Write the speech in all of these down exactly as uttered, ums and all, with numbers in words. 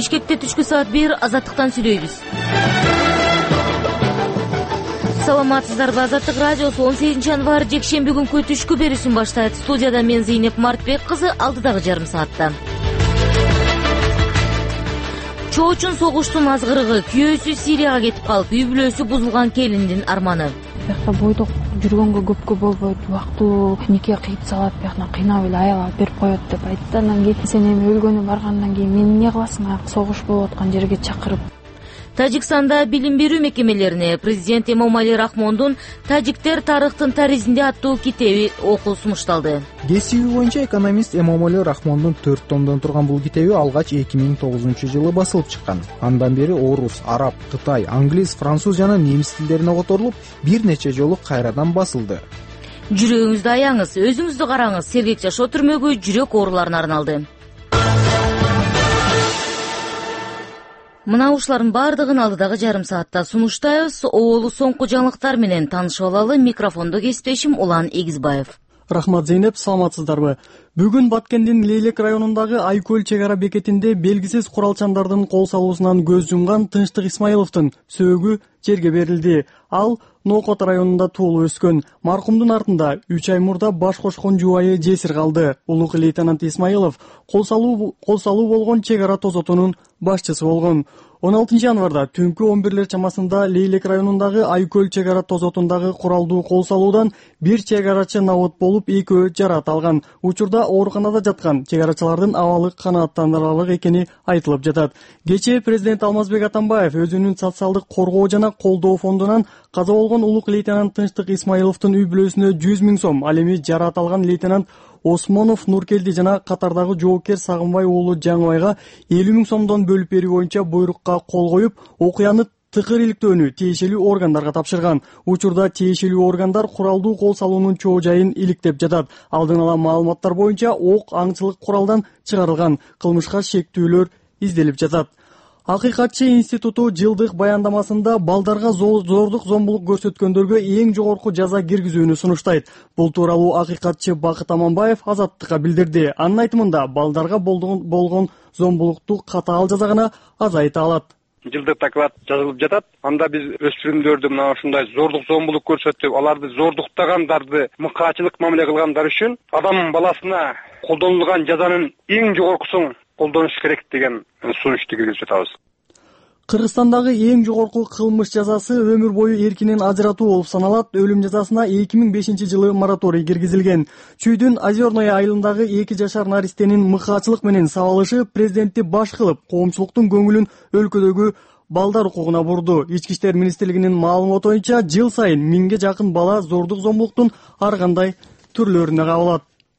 Бишкекте түшкү саат бир азаттыктан сүйлөйбүз. Саламатсыздарбы, Азаттык радиосу он сегизинчи январь жекшемби күнкү түшкү берүүсүн баштайт. Студияда мен Зейнеп Мартбек кызы, алдыдагы жарым саатта. Чоочун согуштун азгырыгы, күйөөсү Сирияга кетип калып, үй бүлөсү бузулган келиндин арманы. Биякта бойдок жүргөнгө көпкө болбойт, убактылуу нике кыйып салат, биякта кыйнап эле аял алып берип коет деп айтты. Андан кийин сен эми өлгөнү баргандан кийин мени эмне кыласың, согуш болуп аткан жерге чакырып. Тажикстанда билим берүү мекемелерине президент Эмомали Рахмондун «Тажиктер тарыхтын таризинде» аттуу китеби окуу сунушталды. Кесиби боюнча экономист Эмомали Рахмондун төрт томдон турган бул китеби алгач эки миң тогузунчу жылы басылып чыккан. Андан бери орус, араб, кытай, англис, француз жана немис тилдерине которулуп, бир нече жолу кайрадан басылды. Жүрөгүңүздү аяңыз, өзүңүздү караңыз. Сергек жашоо түрмөгү жүрөк ооруларына арналды. Мына ушулардын бардыгын алдыдагы жарым саатта сунуштайбыз. Оолу соңку жаңылыктар менен таанышып алалы. Микрофондо кесиптешим Улан Эгизбаев. Рахмат, Зейнеп, саламатсыздарбы? Бүгүн Баткендин Лейлек районундагы Айкөл чек ара бекетинде белгисиз куралчандардын кол салуусунан көз жумган Тынчтык Исмаиловдун сөөгү жерге берилди. Ал Нокот районунда туулуп өскөн. Маркумдун артында үч ай мурда баш кошкон жубайы жесир калды. Улук лейтенант Исмаилов кол салуу кол салуу болгон чек ара тозотунун башчысы болгон. он алтынчы январда түнкү он бирлер чамасында Лейлек районундагы Айкөл чек ара тозотундагы куралдуу кол салуудан бир чек арачы набыт болуп, экөө жаракат алган. Учурда ооруканада жаткан чек арачылардын абалы канааттандырарлык экени айтылып жатат. Кечээ президент Алмазбек Атамбаев өзүнүн социалдык коргоо жана колдоо фондунан каза болгон улук лейтенант Тынчтык Исмаиловдун үй бүлөсүнө жүз миң сом, ал эми жаракат алган лейтенант Осмонов Нуркелди жана катардагы жоокер Сагынбай уулу Жаңыбайга элүү миң сомдон бөлүп берүү боюнча буйрукка кол коюп, окуяны тыкыр иликтөөнү тиешелүү органдарга тапшырган. Учурда тиешелүү органдар куралдуу кол салуунун чоо жайын иликтеп жатат. Алдын ала маалыматтар боюнча ок аңчылык куралдан чыгарылган. Кылмышка шектүүлөр изделип жатат. Акыйкатчы институту жылдык баяндамасында балдарга зордук зомбулук көрсөткөндөргө эң жогорку жаза киргизүүнү сунуштайт. Бул тууралуу акыйкатчы Бакыт Аманбаев Азаттыкка билдирди. Анын айтымында балдарга болгон зомбулукту катаал жаза гана азайта алат. Жылдык доклад жазылып жатат. Анда биз өспүрүмдөрдү мына ушундай зордук зомбулук көрсөтүп, аларды зордуктагандарды, мыкаачылык мамиле кылгандар үчүн адам баласына колдонулган жазанын эң жогоркусун колдонуш керек деген сунушту киргизип жатабыз. Кыргызстандагы эң жогорку кылмыш жазасы өмүр бою эркинен ажыратуу болуп саналат. Өлүм жазасына эки миң бешинчи жылы мораторий киргизилген. Чүйдүн Озерное айылындагы эки жашар наристенин мыкаачылык менен сабалышы президентти баш кылып, коомчулуктун көңүлүн өлкөдөгү балдар укугуна бурду. Ички иштер министрлигинин маалыматы боюнча жыл сайын миңге жакын бала зордук зомбулуктун ар кандай түрлөрүнө кабылат.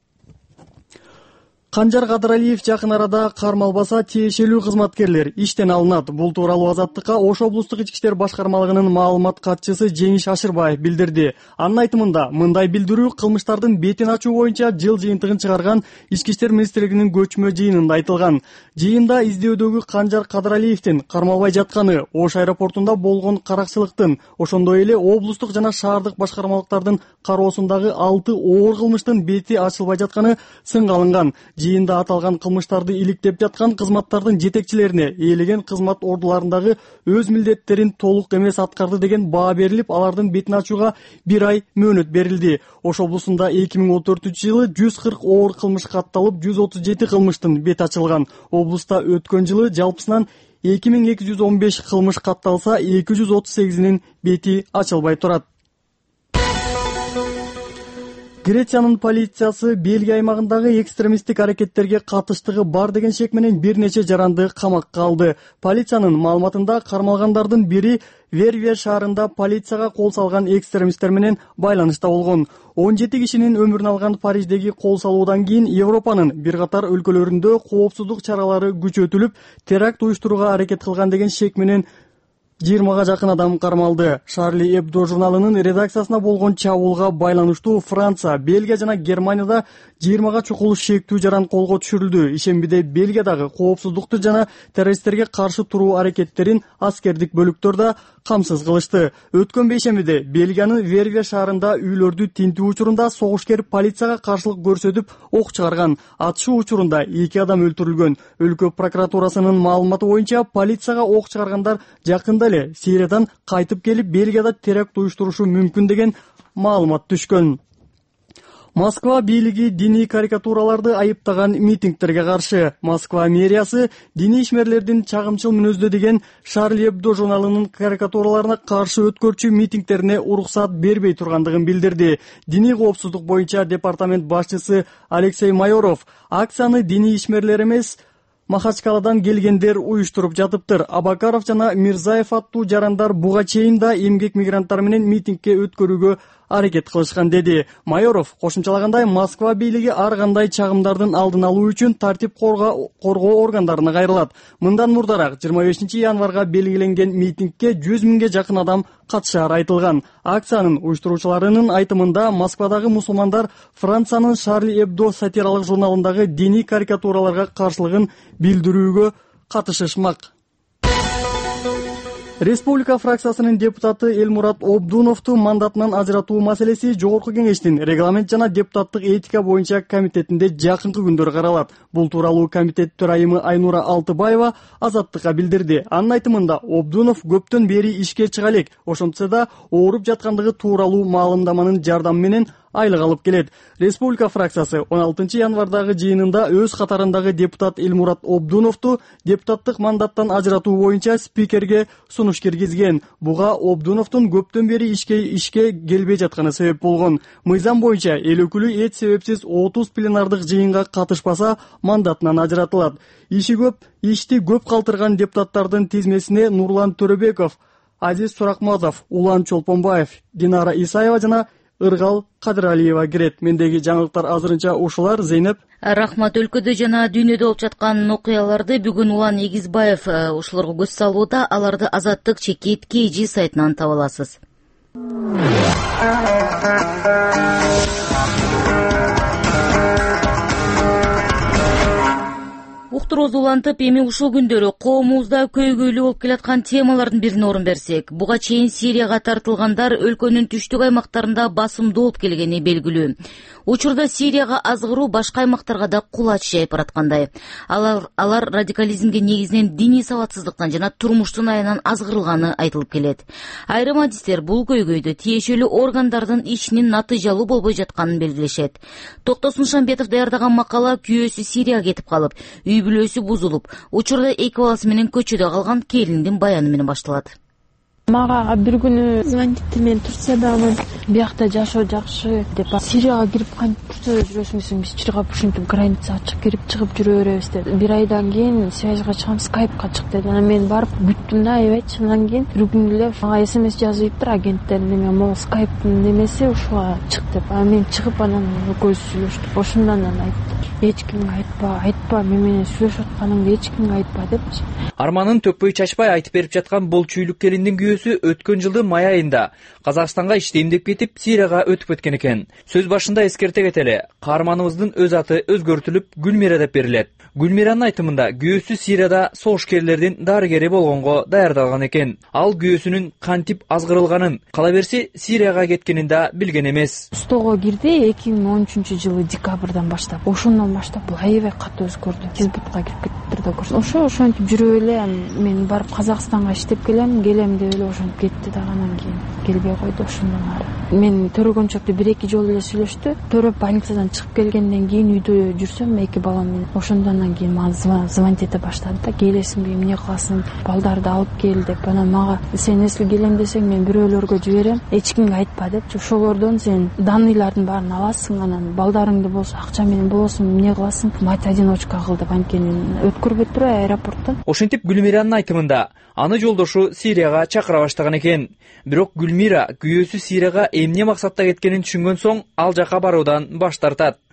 Канжар Кадыралиев жакын арада кармалбаса, тиешелүү кызматкерлер иштен алынат. Бул тууралуу Азаттыкка Ош облустук ички иштер башкармалыгынын маалымат катчысы Жеңиш Ашырбаев билдирди. Анын айтымында, мындай билдирүү кылмыштардын бетин ачуу боюнча жыл жыйынтыгын чыгарган ички иштер министрлигинин көчмө жыйынында айтылган. Жыйында издөөдөгү Канжар Кадыралиевдин кармалбай жатканы, Ош аэропортунда болгон каракчылыктын, ошондой эле облустук жана шаардык башкармалыктардын кароосундагы алты оор кылмыштын бети ачылбай жатканы сынга алынган. Жыйында аталган кылмыштарды иликтеп жаткан кызматтардын жетекчилерине ээлеген кызмат ордуларындагы өз милдеттерин толук эмес аткарды деген баа берилип, алардын бетин ачууга бир ай мөөнөт берилди. Ош облусунда эки миң он төртүнчү жылы жүз кырк оор кылмыш катталып, жүз отуз жети кылмыштын бети ачылган. Облуста өткөн жылы жалпысынан эки миң эки жүз он беш кылмыш катталса, эки жүз отуз сегизинин бети ачылбай турат. Грециянын полициясы Бельгия аймагындагы экстремисттик аракеттерге катыштыгы бар деген шек менен бир нече жаранды камакка алды. Полициянын маалыматында кармалгандардын бири Вервия шаарында полицияга кол салган экстремисттер менен байланышта болгон. он жети кишинин өмүрүн алган Париждеги кол салуудан кийин Европанын бир катар өлкөлөрүндө коопсуздук чаралары күчөтүлүп, теракт уюштурууга аракет кылган деген шек менен жыйырмага жакын адам кармалды. Шарли Эбдо журналынын редакциясына болгон чабуулга байланыштуу Франция, Бельгия жана Германияда жыйырмага чукул шектүү жаран колго түшүрүлдү. Ишембиде Бельгиядагы коопсуздукту жана террористтерге каршы туруу аракеттерин аскердик бөлүктөр да камсыз кылышты. Өткөн бейшембиде Бельгиянын Верве шаарында үйлөрдү тинтүү учурунда согушкер полицияга каршылык көрсөтүп ок чыгарган. Атышуу учурунда эки адам өлтүрүлгөн. Өлкө прокуратурасынын маалыматы боюнча полицияга ок чыгаргандар жакында эле Сириядан кайтып келип Бельгияда теракт уюштурушу мүмкүн деген маалымат түшкөн. Москва бийлиги диний карикатураларды айыптаган митингтерге каршы. Москва мэриясы диний ишмерлердин чагымчыл мүнөздө деген Шарли Эбдо журналынын карикатураларына каршы өткөрчү митингтерине уруксат бербей тургандыгын билдирди. Диний коопсуздук боюнча департамент башчысы Алексей Майоров акцияны диний ишмерлер эмес, Махачкаладан келгендер уюштуруп жатыптыр. Абакаров жана Мирзаев аттуу жарандар буга чейин да эмгек мигранттар менен митингке өткөрүүгө аракет кылышкан деди. Майоров кошумчалагандай, Москва бийлиги ар кандай чагымдардын алдын алуу үчүн тартип коргоо органдарына кайрылат. Мындан мурдараак жыйырма бешинчи январга белгиленген митингке жүз миңге жакын адам катышары айтылган. Акциянын уюштуруучуларынын айтымында Москвадагы мусулмандар Франциянын Шарли Эбдо сатиралык журналындагы диний карикатураларга каршылыгын билдирүүгө катышышмак. Республика фракциясынын депутаты Элмурат Обдуновду мандатынан ажыратуу маселеси Жогорку кеңештин регламент жана депутаттык этика боюнча комитетинде жакынкы күндөр каралат. Бул тууралуу комитет төрайымы Айнура Алтыбаева Азаттыкка билдирди. Анын айтымында Обдунов көптөн бери ишке чыга элек, ошентсе да ооруп жаткандыгы тууралуу маалымдаманын жардамы менен айлык алып келет. Республика фракциясы он алтынчы январдагы жыйынында өз катарындагы депутат Элмурат Обдуновду депутаттык мандаттан ажыратуу боюнча спикерге сунуш киргизген. Буга Обдуновдун көптөн бери ишке ишке келбей жатканы себеп болгон. Мыйзам боюнча эл өкүлү эч себепсиз отуз пленардык жыйынга катышпаса мандатынан ажыратылат. Иши көп, ишти көп калтырган депутаттардын тизмесине Нурлан Төрөбеков, Азиз Суракмазов, Улан Чолпонбаев, Динара Исаева жана Ыргал Кадыралиева кирет. Мендеги жаңылыктар азырынча ушулар. Зейнеп. Рахмат. Өлкөдө жана дүйнөдө болуп жаткан окуяларды бүгүн Улан Эгизбаев ушуларга көз салууда. Аларды Азаттык чекит kg сайтынан таба аласыз. Уктурубузду улантып, эми ушул күндөрү коомубузда көйгөйлүү болуп келаткан темалардын бирине орун берсек, буга чейин Сирияга тартылгандар өлкөнүн түштүк аймактарында басымдуу болуп келгени белгилүү. Учурда Сирияга азгыруу башка аймактарга да кулач жайып бараткандай. Алар, алар радикализмге негизинен диний сабатсыздыктан жана турмуштун аянан азгырылганы айтылып келет. Айрым адистер бул көйгөйдө тиешелүү органдардын ишинин натыйжалуу болбой жатканын белгилешет. Токтосун Шамбетов даярдаган макала күйөөсү Сирияга кетип калып, үй бүлөсү бузулуп, учурда эки баласы менен көчөдө калган келиндин баяны менен башталат. Мага бир күнү звониттер, мен Турциядамын, биякта жашоо жакшы деп, Сирияга кирип кантип Турцияда жүрөсүңүз, биз чыргап ушинтип границага чыгып кирип чыгып жүрө беребиз деп. Бир айдан кийин связьга чыгам, скайпка чык деди. Анан мен барып бүттүм да, эбетчи. Андан кийин бир күн эле мага смс жазыптыр агенттер, неме могу скайптын немеси ушуга чык деп. Анан мен чыгып, анан экөөбүз сүйлөштүк. Ошондон анан айтты, эч кимге айтпа, айтпа, мен менен сүйлөшүп атканыңды эч кимге айтпа депчи. Арманын төкпөй чачпай айтып берип жаткан бул чүйлүк келиндин күйөөсү өткөн жылдын май айында Казакстанга иштейм деп кетип Сирияга өтүп кеткен экен. Сөз башында эскерте кетели, каарманыбыздын өз аты өзгөртүлүп Гүлмира деп берилет. Гүлмиранын айтымында күйөөсү Сирияда согушкерлердин дарыгери болгонго даярдалган экен. Ал күйөөсүнүн кантип азгырылганын, кала берсе Сирияга кеткенин да билген эмес. Стого кирди эки миң он үчүнчү жылы декабрдан баштап. Ошондон баштап бул аябай катуу өзгөрдү. Кизбутка кирип кеттир да көрсө. Ошо ошентип жүрүп эле мен барып Казакстанга иштеп келем, келем деп эле ошентип кетти да, анан кийин келбей койду. Ошондон ары мен төрөгөнчөктү бир эки жолу эле сүйлөштү. Төрөп больницадан чыгып келгенден кийин үйдө жүрсөм эки балам менен, ошондон кийин мага звонить эте баштады да, келесиңби, эмне кыласың, балдарды алып кел деп. Анан мага сен если келем десең мен бирөөлөргө жиберем, эч кимге айтпа депчи. Ошолордон сен данныйлардын баарын аласың, анан балдарыңды болсо акча менен болосун, эмне кыласың, мать одиночка кыл деп. Анткени өткөрбөй туруп аэропорттон. Ошентип Гүлмиранын айтымында аны жолдошу Сирияга чакыра баштаган экен. Бирок Гүлмира күйөөсү Сирияга эмне максатта кеткенин түшүнгөн соң ал жака баруудан баш тартат.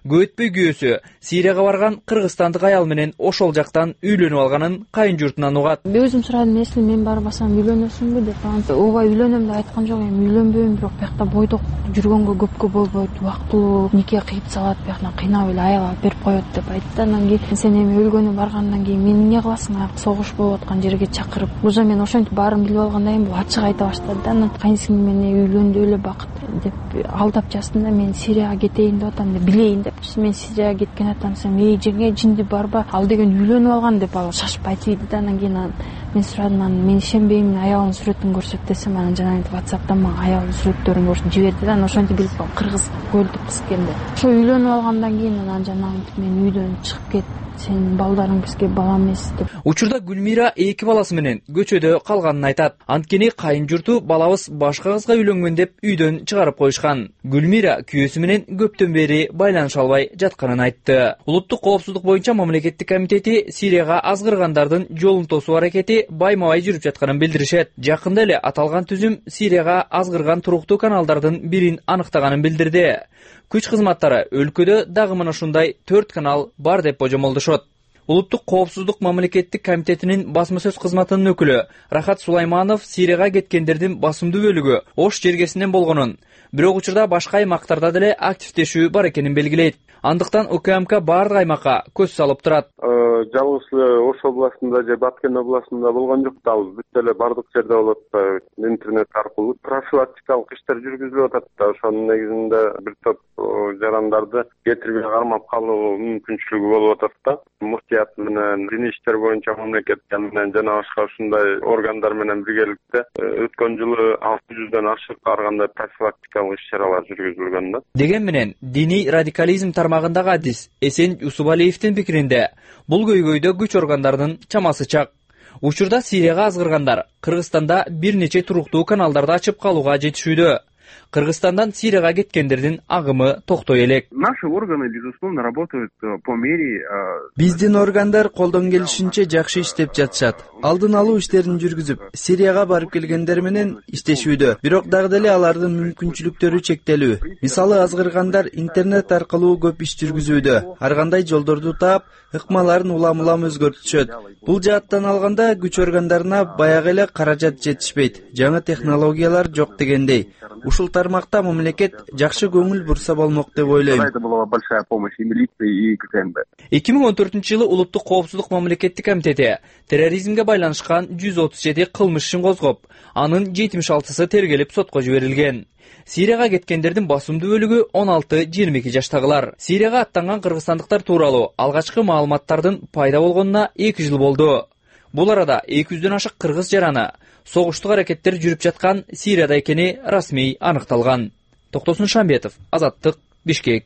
Көп өтпөй күйөөсү Сирияга барган кыргызстандык аял менен ошол жактан үйлөнүп алганын кайын журтунан угат. Өзүм сурадым, если мен барбасам үйлөнөсүңбү деп. Ооба үйлөнөм деп айткан жок, эми үйлөнбөйм, бирок биякта бойдок жүргөнгө көпкө болбойт, убактылуу нике кыйып салат, биякта кыйнап эле аял алып берип коет деп айтты. Андан кийин сен эми өлгөнү баргандан кийин мени эмне кыласың? Согуш болуп аткан жерге чакырып. Уже мен ошентип баарын билип алгандан кийин бул ачык айта баштады да. Анан кайынсиңдим менен үйлөндү эле бакыт деп алдап жаздым да, мен Сирияга кетейин деп атам деп билейин деп. Мен Сирияга кеткен атамсың, эй жеңге жинди барба, ал деген үйлөнүп алган деп ал шашып айтып ийди да. Анан кийин мен сурадым, анан мен ишенбейм, аялынын сүрөтүн көрсөт десем, анан жанагы WhatsApp'тан мага аялынын сүрөттөрүн көрсөтүп жиберди да. Анан ошентип билип калдым, кыргыз көлдүк кыз экен деп. Ошо үйлөнүп алгандан кийин анан жанагы мен үйдөн чыгып кет, сенин балдарың бизге бала эмес деп. Учурда Гүлмира эки баласы менен көчөдө калганын айтат. Анткени кайын журту балабыз башка кызга үйлөнгөн деп үйдөн чыгарып коюшкан. Гүлмира күйөөсү менен көптөн бери байланыша албай жатканын айтты. Улуттук коопсуздук боюнча мамлекеттик комитети Сирияга азгыргандардын жолун тосуу аракети байма-бай жүрүп жатканын билдиришет. Жакында эле аталган түзүм Сирияга азгырган туруктуу каналдардын бирин аныктаганын билдирди. Күч кызматтары өлкөдө дагы мына ушундай төрт канал бар деп божомолдошот. Улуттук коопсуздук мамлекеттик комитетинин басма сөз кызматынын өкүлү Рахат Сулайманов Сирияга кеткендердин басымдуу бөлүгү Ош жергесинен болгонун, бирок учурда башка аймактарда деле активдешүү бар экенин белгилейт. Андыктан УКМК бардык аймакка көз салып турат. Жалгыз Ош областында же Баткен областында болгон жок, да, бүт эле бардык жерде болот да, интернет аркылуу профилактикалык иштер жүргүзүлүп атат да. Ошонун негизинде бир топ жарандарды кетирбей кармап калуу мүмкүнчүлүгү болуп атат да. Муфтият менен диний иштер боюнча мамлекет менен жана башка ушундай органдар менен биргеликте өткөн жылы алты жүздөн ашык ар кандай профилактикалык иш-чаралар жүргүзүлгөн да. Деген менен диний радикализм тармагындагы адис Эсен Юсубалиевдин пикиринде бул көйгөйдө күч органдарынын чамасы чак. Учурда Сирияга азгыргандар Кыргызстанда бир нече туруктуу каналдарды ачып калууга жетишүүдө. Кыргызстандан Сирияга кеткендердин агымы токтой элек. Наши органы, безусловно, работают по мере. Биздин органдар колдон келишинче жакшы иштеп жатышат. Алдын алуу иштерин жүргүзүп, Сирияга барып келгендер менен иштешүүдө. Бирок дагы деле алардын мүмкүнчүлүктөрү чектелүү. Мисалы азгыргандар интернет аркылуу көп иш жүргүзүүдө. Ар кандай жолдорду таап, ыкмаларын улам-улам өзгөртүшөт. Бул жааттан алганда күч органдарына баягы эле каражат жетишпейт. Жаңы технологиялар жок дегендей. Ушул тармакта мамлекет жакшы көңүл бурса болмок деп ойлойм. Это была большая помощь и милиции, и ККМБ. эки миң он төртүнчү жылы Улуттук коопсуздук мамлекеттик комитети терроризмге байланышкан жүз отуз жети кылмыш ишин козгоп, анын жетимиш алтысы тергелип сотко жиберилген. Сирияга кеткендердин басымдуу бөлүгү он алты жыйырма эки жаштагылар. Сирияга аттанган кыргызстандыктар тууралуу алгачкы маалыматтардын пайда болгонуна эки жыл болду. Бул арада эки жүздөн ашык кыргыз жараны согуштук аракеттер жүрүп жаткан Сирияда экени расмий аныкталган. Токтосун Шамбетов, Азаттык, Бишкек.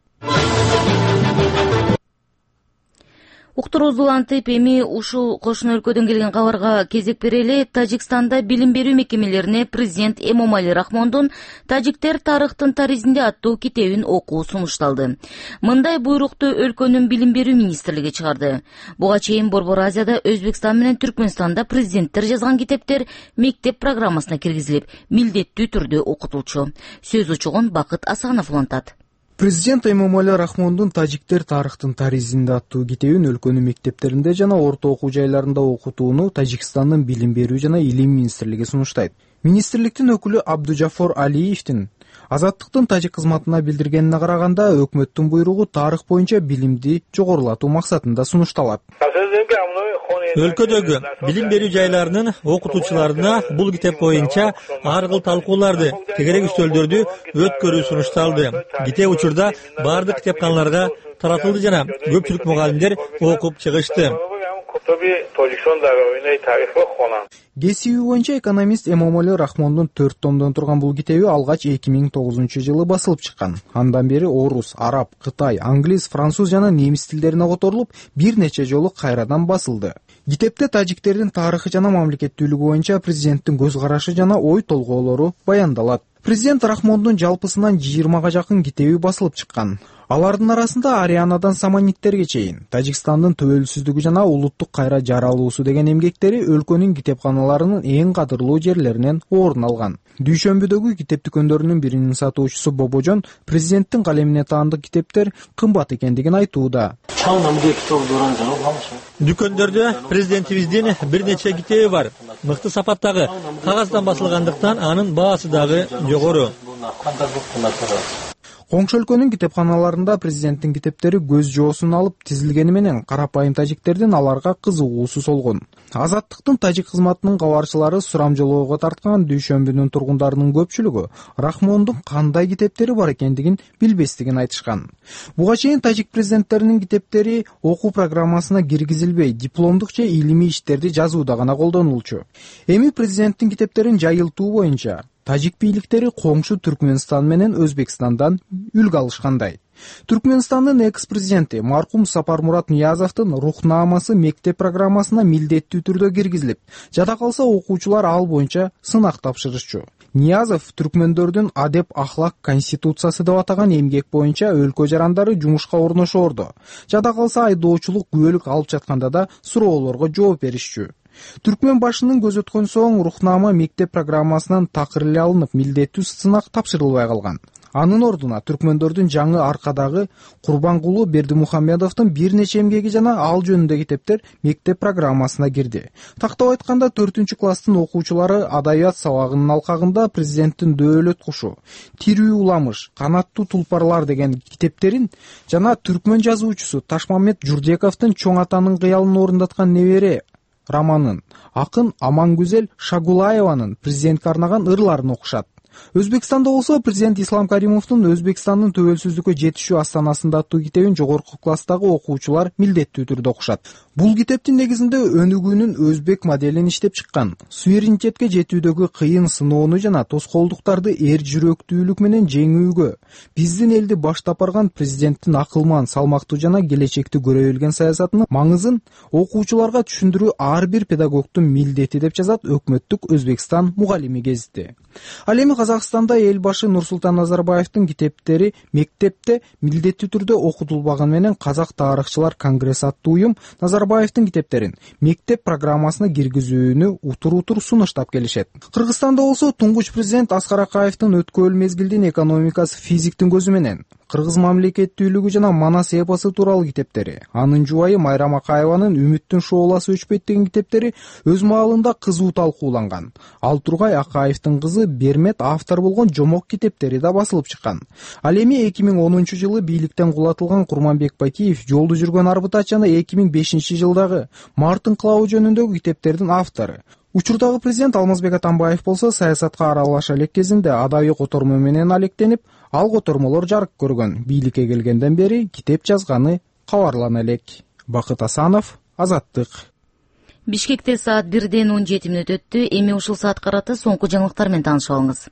Уктуруубузду улантып, эми ушул кошуна өлкөдөн келген кабарга кезек берели. Тажикстанда билим берүү мекемелерине президент Эмомали Рахмондун «Тажиктер тарыхтын таризинде» аттуу китебин окуу сунушталды. Мындай буйрукту өлкөнүн билим берүү министрлиги чыгарды. Буга чейин Борбор Азияда Өзбекстан менен Түркмөнстанда президенттер жазган китептер мектеп программасына киргизилип, милдеттүү түрдө окутулчу. Сөз учугун Бакыт Асанов улантат. Президент Эмомали Рахмондун «Тажиктер тарыхтын таризинде» аттуу китебин өлкөнүн мектептеринде жана орто окуу жайларында окутууну Тажикстандын билим берүү жана илим министрлиги сунуштайт. Министрликтин өкүлү Абдужафор Алиевдин Азаттыктын тажик кызматына билдиргенине караганда, өкмөттүн буйругу тарых боюнча билимди жогорулатуу максатында сунушталат. Өлкөдөгү билим берүү жайларынын окутуучуларына бул китеп боюнча ар кыл талкууларды, тегерек үстөлдөрдү өткөрүү сунушталды. Китеп учурда бардык китепканаларга таратылды жана көпчүлүк мугалимдер окуп чыгышты. Кесиби боюнча экономист Эмомали Рахмондун төрт томдон турган бул китеби алгач эки миң тогузунчу жылы басылып чыккан. Андан бери орус, араб, кытай, англис, француз жана немис тилдерине которулуп, бир нече жолу кайрадан басылды. Китепте тажиктердин тарыхы жана мамлекеттүүлүгү боюнча президенттин көз карашы жана ой толгоолору баяндалат. Президент Рахмондун жалпысынан жыйырмага жакын китеби басылып чыккан. Алардын арасында Арианадан Саманиттерге чейин Тажикстандын төбөлсүздүгү жана улуттук кайра жаралуусу деген эмгектери өлкөнүн китепканаларынын эң кадырлуу жерлеринен орун алган. Дүйшөмбүдөгү китеп дүкөндөрүнүн биринин сатуучусу Бобожон президенттин калемине таандык китептер кымбат экендигин айтууда. Дүкөндөрдө президентибиздин бир нече китеби бар. Мыкты сапаттагы, кагаздан басылгандыктан анын баасы дагы жогору. Коңшу өлкөнүн китепканаларында президенттин китептери көз жоосун алып тизилгени менен карапайым тажиктердин аларга кызыгуусу солгон. Азаттыктын тажик кызматынын кабарчылары сурамжылоого тарткан Дүйшөмбүнүн тургундарынын көпчүлүгү Рахмондун кандай китептери бар экендигин билбестигин айтышкан. Буга чейин тажик президенттеринин китептери окуу программасына киргизилбей, дипломдук же илимий иштерди жазууда гана колдонулчу. Эми президенттин китептерин жайылтуу боюнча тажик бийликтери коңшу Түркмөнстан менен Өзбекстандан үлгү алышкандай. Түркмөнстандын экс-президенти маркум Сапармурат Ниязовдун рухнамасы мектеп программасына милдеттүү түрдө киргизилип, жада калса окуучулар ал боюнча сынак тапшырышчу. Ниязов түркмөндөрдүн адеп ахлак конституциясы деп атаган эмгек боюнча өлкө жарандары жумушка орношоорду. Жада калса айдоочулук күбөлүк алып жатканда да суроолорго жооп беришчү. Түркмөн башынын көзү өткөн соң рухнама мектеп программасынан такыр эле алынып, милдеттүү сынак тапшырылбай калган. Анын ордуна түркмөндөрдүн жаңы аркадагы Курбангулу Бердимухамедовдун бир нече эмгеги жана ал жөнүндө китептер мектеп программасына кирди. Тактап айтканда төртүнчү класстын окуучулары адабият сабагынын алкагында президенттин дөөлөт кушу, Тирүү уламыш, Канаттуу тулпарлар деген китептерин жана түркмөн жазуучусу Ташмамет Журдековдун Чоң атанын кыялын орундаткан небере романын, акын Амангүзел Шагулаеванын президентке арнаган ырларын окушат. Өзбекстанда болсо президент Ислам Каримовдун Өзбекстандын төбөлсүздүккө жетишүү астанасында аттуу китебин жогорку класстагы окуучулар милдеттүү түрдө окушат. Бул китептин негизинде өнүгүүнүн өзбек моделин иштеп чыккан. Суверенитетке жетүүдөгү кыйын сыноону жана тоскоолдуктарды эр жүрөктүүлүк менен жеңүүгө, биздин элди баштап барган президенттин акылман, салмактуу жана келечекти көрө билген саясатынын маңызын окуучуларга түшүндүрүү ар бир педагогдун милдети деп жазат өкмөттүк Өзбекстан мугалими гезити. Ал эми Казакстанда эл башы Нурсултан Назарбаевдин китептери мектепте милдеттүү түрдө окутулбаган менен Казак тарыхчылар конгресси аттуу уюм Назарбаевдин китептерин мектеп программасына киргизүүнү утур-утур сунуштап келишет. Кыргызстанда болсо туңгуч президент Аскар Акаевдин өткөл мезгилдин экономикасы физиктин көзү менен, кыргыз мамлекеттүүлүгү жана Манас эпосу тууралуу китептери, анын жубайы Майрам Акаеванын Үмүттүн шооласы өчпөйт деген китептери өз маалында кызуу талкууланган. Ал тургай Акаевдин кызы Бермет автор болгон жомок китептери да басылып чыккан. Ал эми эки миң онунчу жылы бийликтен кулатылган Курманбек Бакиев жолду жүргөн арбытач жана эки миң бешинчи жылдагы Март инкылабы жөнүндөгү китептердин автору. Учурдагы президент Алмазбек Атамбаев болсо саясатка аралаша элек кезинде адабий котормо менен алектенип, ал котормолор жарык көргөн. Бийликке келгенден бери китеп жазганы кабарлана элек. Бакыт Асанов, Азаттык. Бишкекте саат бирден он жети мүнөт өттү. Эми ушул саатка карата соңку жаңылыктар менен таанышып алыңыз.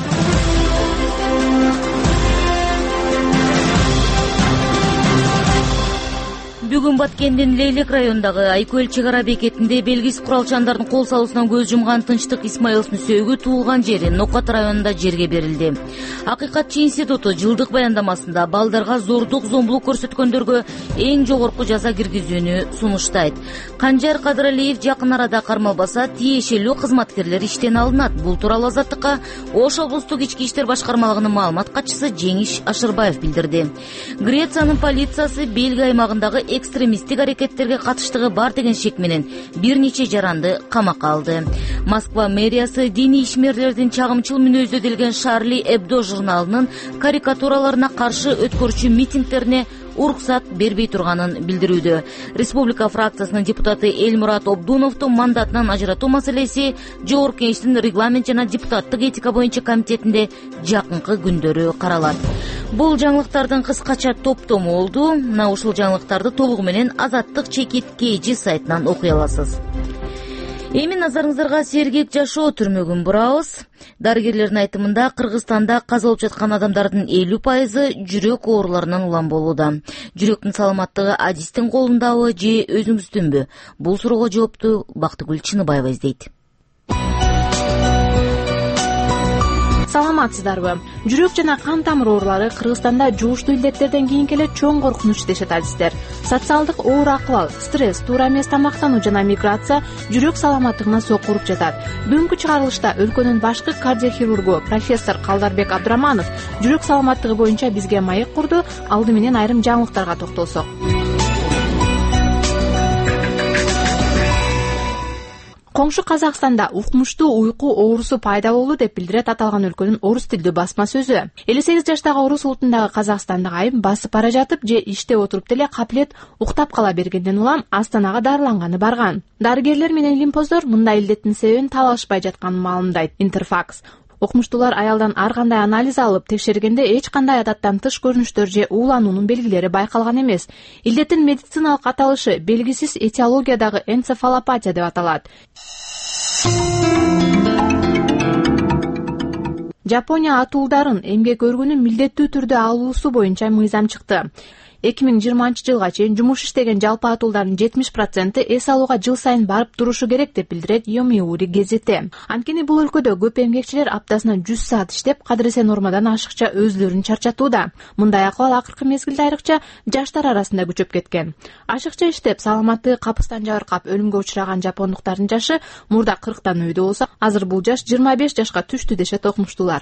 Бүгүн Баткендин Лейлек районундагы Айкөл чек ара бекетинде белгисиз куралчандардын кол салуусунан көз жумган Тынчтык Исмаиловдун сөөгү туулган жери Нокат районунда жерге берилди. Акыйкатчы институту жылдык баяндамасында балдарга зордук, зомбулук көрсөткөндөргө эң жогорку жаза киргизүүнү сунуштайт. Канжар Кадыралиев жакын арада кармалбаса, тиешелүү кызматкерлер иштен алынат. Бул тууралуу Азаттыкка Ош облустук ички иштер башкармалыгынын маалымат катчысы Жеңиш Ашырбаев билдирди. Грециянын полициясы Бельгия аймагындагы экстремисттик аракеттерге катыштыгы бар деген шек менен бир нече жаранды камакка алды. Москва мэриясы диний ишмерлердин чагымчыл мүнөздө делген Шарли Эбдо журналынын карикатураларына каршы өткөрүүчү митингдерине уруксат бербей турганын билдирүүдө. Республика фракциясынын депутаты Элмурат Обдуновду мандатынан ажыратуу маселеси Жогорку Кеңештин регламент жана депутаттык этика боюнча комитетинде жакынкы күндөрү каралат. Бул жаңылыктардын кыскача топтому болду. Мына ушул жаңылыктарды толугу менен Азаттык чекит kg сайтынан окуй аласыз. Эми назарыңыздарга сергек жашоо түрмөгүн бурабыз. Дарыгерлердин айтымында Кыргызстанда каза болуп жаткан адамдардын элүү пайызы жүрөк ооруларынан улам болууда. Жүрөктүн саламаттыгы адистин колундабы же өзүңүздүнбү? Бул суроого жоопту Бактыгүл Чыныбаева издейт. саламатсыздарбы? Жүрөк жана кан тамыр оорулары Кыргызстанда жугуштуу илдеттерден кийинки эле чоң коркунуч дешет адистер. Социалдык оор акыбал, стресс, туура эмес тамактануу жана миграция жүрөк саламаттыгына сокку уруп жатат. Бүгүнкү чыгарылышта өлкөнүн башкы кардиохирургу профессор Калдарбек Абдраманов жүрөк саламаттыгы боюнча бизге маек курду. Алды менен айрым жаңылыктарга токтолсок. Коңшу Казакстанда укмуштуу уйку оорусу пайда болду деп билдирет аталган өлкөнүн орус тилдүү басма сөзү. элүү сегиз жаштагы орус улутундагы казакстандык айым басып бара жатып же иште отуруп деле капилет уктап кала бергенден улам Астанага дарыланганы барган. Дарыгерлер менен лимпоздор мындай илдеттин себебин талашпай жатканын маалымдайт Интерфакс. Укмуштуулар аялдан ар кандай анализ алып текшергенде эч кандай адаттан тыш көрүнүштөр же уулануунун белгилери байкалган эмес. Илдеттин медициналык аталышы белгисиз этиологиядагы энцефалопатия деп аталат. Жапония атуулдарын эмгек өргүнү милдеттүү түрдө алуусу боюнча мыйзам чыкты. эки миң жыйырманчы жылга чейин жумуш иштеген жалпы атуулдардын жетимиш проценти эс алууга жыл сайын барып турушу керек деп билдирет Йомиури гезити. Анткени бул өлкөдө көп эмгекчилер аптасына жүз саат иштеп, кадыресе нормадан ашыкча өзүлөрүн чарчатууда. Мындай акыбал акыркы мезгилде айрыкча жаштар арасында күчөп кеткен. Ашыкча иштеп, саламаттыгы капыстан жабыркап өлүмгө учураган жапондуктардын жашы мурда кырктан өйдө болсо, азыр бул жаш жыйырма беш жашка түштү дешет окумуштуулар.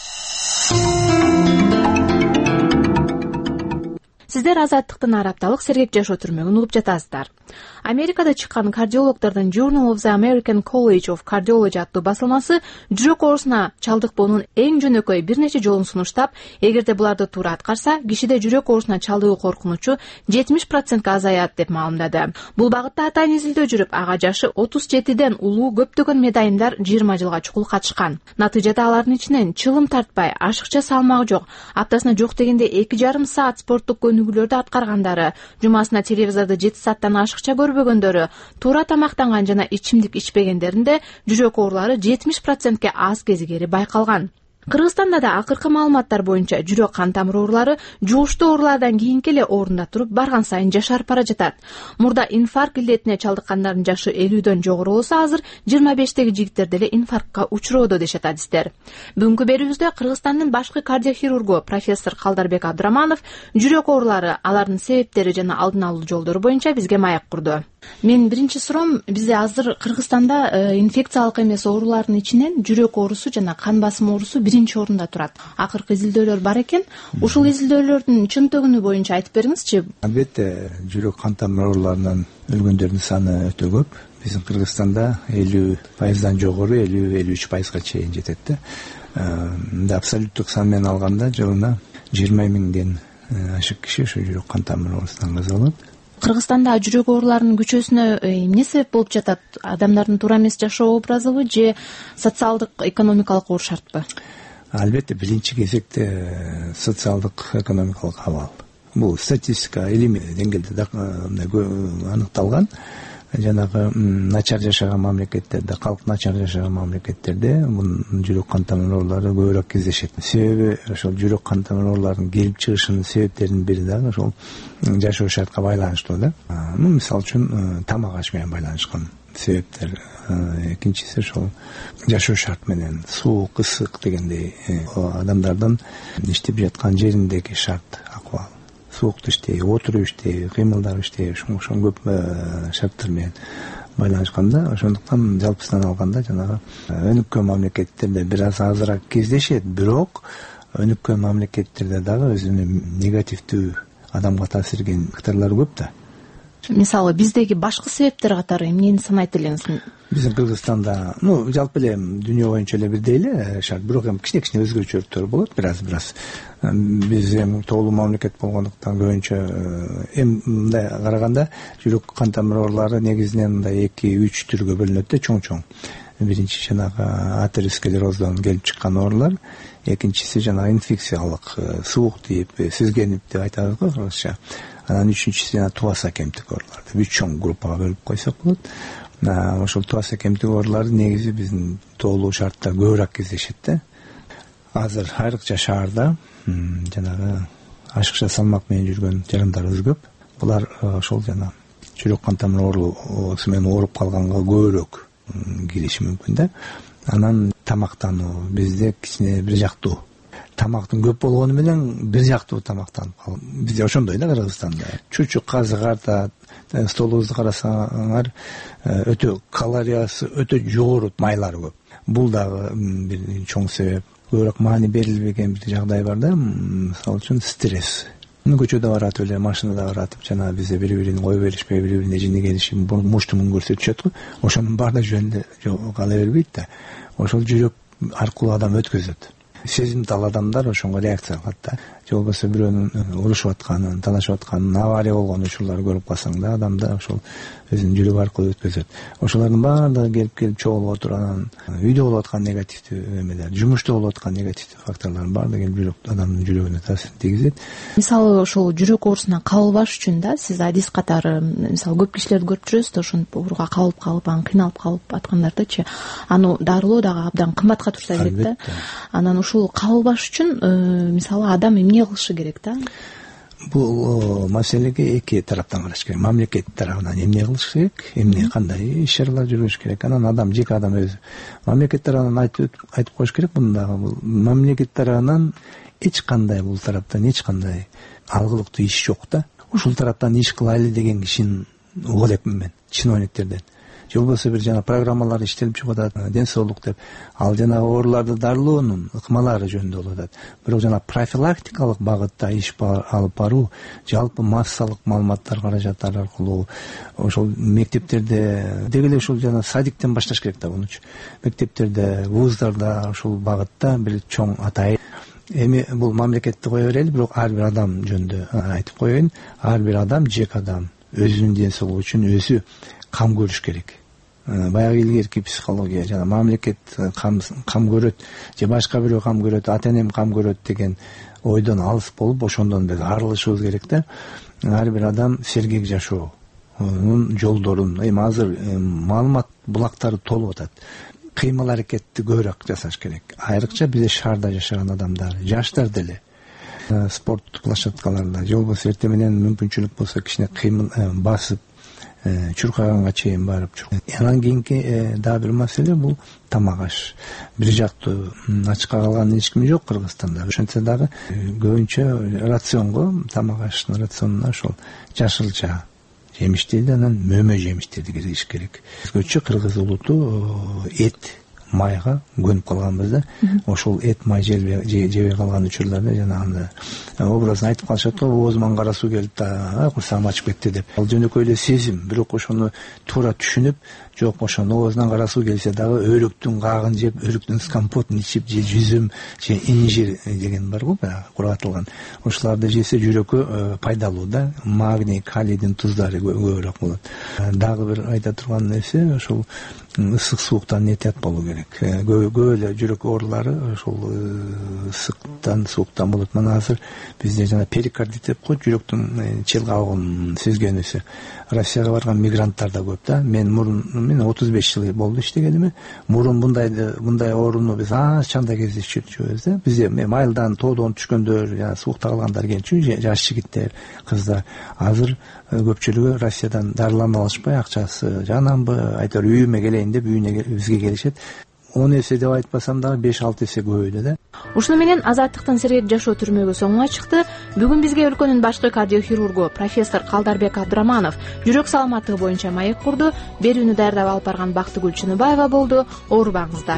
Сиздер Азаттыктын ар апталык сергек жашоо түрмөгүн угуп жатасыздар. Америкада чыккан кардиологдордун Journal of the American College of Cardiology аттуу басылмасы жүрөк оорусуна чалдыкпоонун эң жөнөкөй бир нече жолун сунуштап, эгерде буларды туура аткарса, кишиде жүрөк оорусуна чалдыгуу коркунучу жетимиш процентке азаят деп маалымдады. Бул багытта атайын изилдөө жүрүп, ага жашы отуз жетиден улуу көптөгөн медайымдар жыйырма жылга чукул катышкан. Натыйжада алардын ичинен чылым тартпай, ашыкча салмагы жок, аптасына жок дегенде эки жарым саат спорттук көнүгүүлөрдү аткаргандары, жумасына телевизорду жети сааттан ашыкча көрбөгөндөрү, туура тамактанган жана ичимдик ичпегендеринде жүрөк оорулары жетимиш процентке аз кезигери байкалган. Кыргызстанда да акыркы маалыматтар боюнча жүрөк кан тамыр оорулары жугуштуу оорулардан кийинки эле орунда туруп барган сайын жашарып бара жатат. Мурда инфаркт илдетине чалдыккандардын жашы элүүдөн жогору болсо, азыр жыйырма бештеги жигиттер деле инфарктка учуроодо дешет адистер. Бүгүнкү берүүбүздө Кыргызстандын башкы кардиохирургу профессор Калдарбек Абдраманов жүрөк оорулары, алардын себептери жана алдын алуу жолдору боюнча бизге маек курду. Мен биринчи суроом, бизде азыр Кыргызстанда инфекциялык эмес оорулардын ичинен жүрөк оорусу жана кан басым оорусу биринчи орунда турат. Акыркы изилдөөлөр бар экен. Ушул изилдөөлөрдүн чынтөгүнү боюнча айтып бериңизчи. Албетте, жүрөк кан тамыр ооруларынан өлгөндөрдүн саны өтө көп. Биздин Кыргызстанда элүү пайыздан жогору, элүү элүү үч пайызга чейин жетет да. Мында абсолюттук сан менен алганда жылына жыйырма миңден ашык киши ошо жүрөк кан тамыр оорусунан каза болот. Кыргызстанда жүрөк ооруларынын күчөөсүнө эмне себеп болуп жатат? Адамдардын туура эмес жашоо образыбы же социалдык, экономикалык оор шартпы? Албетте, биринчи кезекте социалдык, экономикалык абал. Бул статистика илимий деңгээлде аныкталган. Жанагы начар жашаган мамлекеттерде, калк начар жашаган мамлекеттерде жүрөк кан тамыр оорулары көбүрөөк кездешет. Себеби ошол жүрөк кан тамыр ооруларынын келип чыгышынын себептеринин бири дагы ошол жашоо шартка байланыштуу да. Мисалы үчүн тамак аш менен байланышкан себептер. Экинчиси ошол жашоо шарт менен суук, ысык дегендей адамдардын иштеп жаткан жериндеги шарт акыбал. Суукту иштей, отуруп иштей, кыймылдап иштей, ошон көп шарттар менен байланышканда, ошондуктан жалпысынан алганда жанагы өнүккөн мамлекеттерде бир аз азыраак кездешет, бирок өнүккөн мамлекеттерде дагы өзүнүн негативдүү адамга таасир эткен факторлор көп да. Мисалы, биздеги башкы себептер катары эмнени санайт элеңиз? Биздин Кыргызстанда, ну, жалпы эле дүйнө боюнча эле бирдей эле шарт, бирок эми кичине-кичине өзгөчөлүктөр болот, бир аз бир аз. Биз эми тоолуу мамлекет болгондуктан көбүнчө эми мындай караганда жүрөк кан тамыр оорулары негизинен мындай эки үч түргө бөлүнөт да, чоң-чоң. Биринчи жанагы атеросклероздон келип чыккан оорулар, экинчиси жанагы инфекциялык, суук тийип, сүзгенип деп айтабыз го орусча. Анан үчүнчүсү жана туаса кемтик оорулар. Үч чоң группага бөлүп койсок болот. Ошол туаса кемтик оорулары негизи биздин тоолуу шартта көбүрөөк кездешет да. Азыр айрыкча шаарда жанагы ашыкча салмак менен жүргөн жарандарыбыз көп. Булар ошол жана жүрөк кан тамыр оорусу менен ооруп калганга көбүрөөк кириши мүмкүн да. Анан тамактануу бизде кичине бир жактуу, тамактын көп болгону менен бир жактуу тамактанып калып, бизде ошондой да Кыргызстанда. Чучук казык артат, столубузду карасаңар өтө калориясы өтө жогору, майлары көп. Бул дагы бир чоң себеп. Көбүрөөк маани берилбеген бир жагдай бар да, мисалы үчүн стресс. Көчөдө баратып эле, машинада баратып, жана бизде бири-бирин кое беришпей, бири-бирине жини келишип, муштумун көрсөтүшөт го. Ошонун баары да жөнүндө кала бербейт да. Ошол жүрөк аркылуу адам өткөзөт. Сезимтал адамдар ошонго реакция кылат да. Же болбосо бирөөнүн урушуп атканын, талашып атканын, авария болгон учурларды көрүп калсаң да, адам да ошол өзүнүн жүрөгү аркылуу өткөзөт. Ошолордун баардыгы келип келип чогулуп отуруп, анан үйдө болуп аткан негативдүү эмелер, жумушта болуп аткан негативдүү факторлор баардыгы келип жүрөк адамдын жүрөгүнө таасирин тийгизет. Мисалы ошол жүрөк оорусуна кабылбаш үчүн да сиз адис катары, мисалы көп кишилерди көрүп жүрөсүз да, ошентип ооруга кабылып калып, анан кыйналып калып аткандардычы, аны дарылоо дагы абдан кымбатка турса керек да. Анан ушул кабылбаш үчүн мисалы адам эмне кылышы керек да? Бул маселеге эки тараптан караш керек. Мамлекет тарабынан эмне кылыш керек, эмне кандай иш-чаралар жүргүзүш керек. Анан адам, жеке адам өзү. Мамлекет тарабынан айтып айтып коюш керек мындагы. Бул мамлекет тарабынан эч кандай, бул тараптан эч кандай алгылыктуу иш жок да. Ушул тараптан иш кылайлы деген кишини угуп элекмин мен, чиновниктерден. Же болбосо бир жана программалар иштелип чыгып атат, ден соолук деп, ал жана ооруларды дарылоонун ыкмалары жөнүндө болуп атат. Бирок жана профилактикалык багытта иш алып баруу, жалпы массалык маалыматтар каражаттары аркылуу, ошол мектептерде деги эле ушул жана садиктен башташ керек да мунучу. Мектептерде, вуздарда ушул багытта бир чоң атайын. Эми бул мамлекетти кое берели, бирок ар бир адам жөнүндө айтып коеюн. Ар бир адам, жеке адам өзүнүн ден соолугу үчүн өзү кам көрүш керек. Баягы илгерки психология жана мамлекет кам кам көрөт же башка бирөө кам көрөт, ата-энем кам көрөт деген ойдон алыс болуп, ошондон биз арылышыбыз керек да. Ар бир адам сергек жашоонун жолдорун, эми азыр маалымат булактары толуп атат. Кыймыл аракетти көбүрөөк жасаш керек. Айрыкча бизде шаарда жашаган адамдар, жаштар деле спорт площадкаларында же болбосо эртең менен мүмкүнчүлүк болсо кичине кыймыл басып чуркаганга чейин барып. Анан кийинки дагы бир маселе бул тамак аш. Бир жактуу ачыкка калган эч ким жок Кыргызстанда. Ошентсе дагы көбүнчө рационго, тамак аштын рационуна ошол жашылча жемиштерди, анан мөмө жемиштерди киргизиш керек. Өзгөчө кыргыз улуту эт, майга көнүп калганбыз да. Ошол эт, май жебей калган учурларда жана аны образын айтып калышат го, оозуман кара суу келип да курсагым ачып кетти деп. Ал жөнөкөй эле сезим, бирок ошону туура түшүнүп, жок ошону оозунан кара суу келсе дагы өрүктүн каагын жеп, өрүктүн компотун ичип, же жүзүм, же инжир деген бар го, баягы кургатылган. Ошоларды жесе жүрөккө пайдалуу да, магний, калийдин туздары көбүрөөк болот. Дагы бир айта турган нерсе, ошол ысык сууктан этият болуу керек. Көп эле жүрөк оорулары ошол ысыктан, сууктан болот. Мына азыр бизде жана перикардит деп коет, жүрөктүн чел кабыгын сезгенүүсү. Россияга барган мигранттар да көп да. Мен мурун мен отуз беш жыл болду иштегениме. Мурун мындай мындай ооруну биз аз чанда кездешчүбүз да. Бизде майылдан, тоодон түшкөндөр, жана суукта калгандар келчү, жаш жигиттер, кыздар. Азыр көпчүлүгү Россиядан дарыланып алышпай, акчасы жанамбы, айтор үйүмө келейин деп үйүнө бизге келишет. он эсе деп айтпасам дагы беш алты эсе көбөйдү да. Ушуну менен Азаттыктын Сергек жашоо түрмөгү соңуна чыкты. Бүгүн бизге өлкөнүн башкы кардиохирургу профессор Калдарбек Абдраманов жүрөк саламаттыгы боюнча маек курду. Берүүнү даярдап алып барган Бактыгүл Чыныбаева болду. Оорубаңыздар.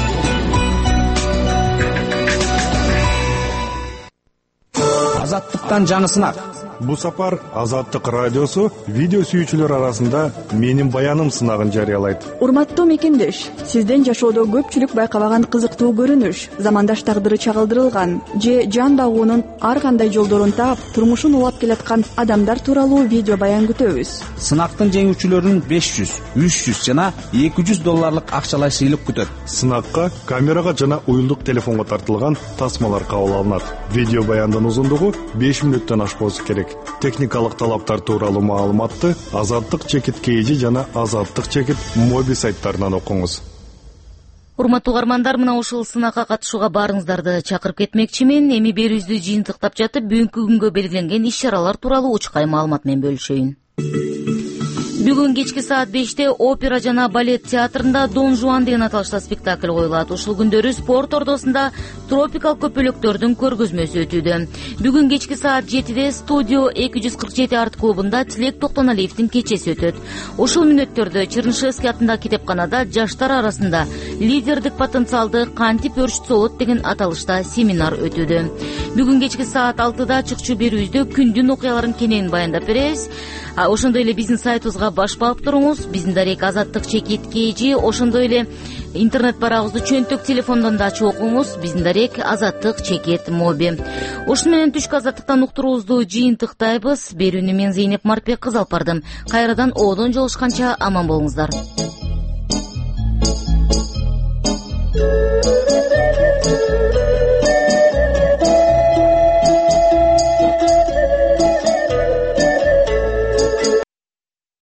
Азаттыктан жаңы сынак. Бу сапар Азаттык радиосу видео сүйүүчүлөр арасында менин баяным сынагын жарыялайт. Урматтуу мекендеш, сизден жашоодо көпчүлүк байкабаган кызыктуу көрүнүш, замандаш тагдыры чагылдырылган же жан багуунун ар кандай жолдорун таап, турмушун улап келаткан адамдар тууралуу видео баян күтөбүз. Сынактын жеңүүчүлөрүн беш жүз, үч жүз жана эки жүз долларлык акчалай сыйлык күтөт. Сынакка камерага жана уюлдук телефонго тартылган тасмалар кабыл алынат. Видео баяндын узундугу беш мүнөттөн ашпоосу керек. Техникалык талаптар тууралуу маалыматты Азаттык чекит кейжи жана Азаттык чекит моби сайттарынан окуңуз. Урматтуу угармандар, мына ушул сынакка катышууга баарыңыздарды чакырып кетмекчимин. Эми берүүбүздү жыйынтыктап жатып, бүгүнкү күнгө белгиленген иш-чаралар тууралуу учкай маалымат менен бөлүшөйүн. Бүгүн кечки саат беште опера жана балет театрында Дон Жуан деген аталышта спектакль коюлат. Ушул күндөрү спорт ордосунда тропикал көпөлөктөрдүн көргөзмөсү өтүүдө. Бүгүн кечки саат жетиде студио эки жүз кырк жети арт клубунда Тилек Токтоналиевдин кечеси өтөт. Ушул мүнөттөрдө Чернышевский атындагы китепканада жаштар арасында лидердик потенциалды кантип өрчүтсө болот деген аталышта семинар өтүүдө. Бүгүн кечки саат алтыда чыкчу берүүбүздө күндүн окуяларын кенен баяндап беребиз. Ошондой эле биздин сайтыбызга баш баап туруңуз. Биздин дарек Азаттык чекит kg. Ошондой эле интернет барагыбызды чөнтөк телефондон да ачып окуңуз. Биздин дарек Азаттык чекит моби. Ушуну менен түшкү азаттыктан уктуруубузду жыйынтыктайбыз. Берүүнү мен Зейнеп Марпек кызы алып бардым. Кайрадан оодон жолушканча аман болуңуздар.